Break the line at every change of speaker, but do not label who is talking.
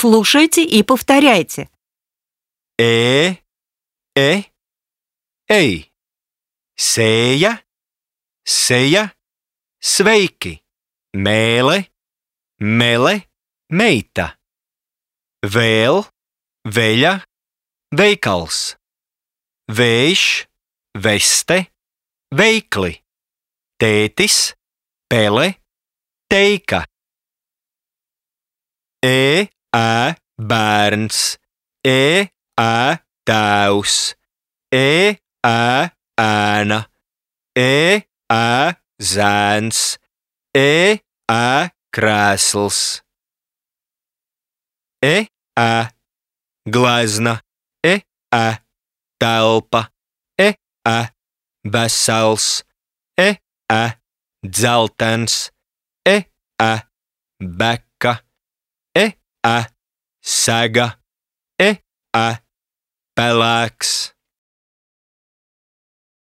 Слушайте и повторяйте.
Ej, sēja, seja, sveiki, mēle, mele, meita, vēl, veļa, veikals, vējš, veste, veikli, tētis, pele, teika. Bērns, tēvs, ēna, zēns, krēsls, glezna, telpa, vesels, dzeltens, beka, sega, pelēks.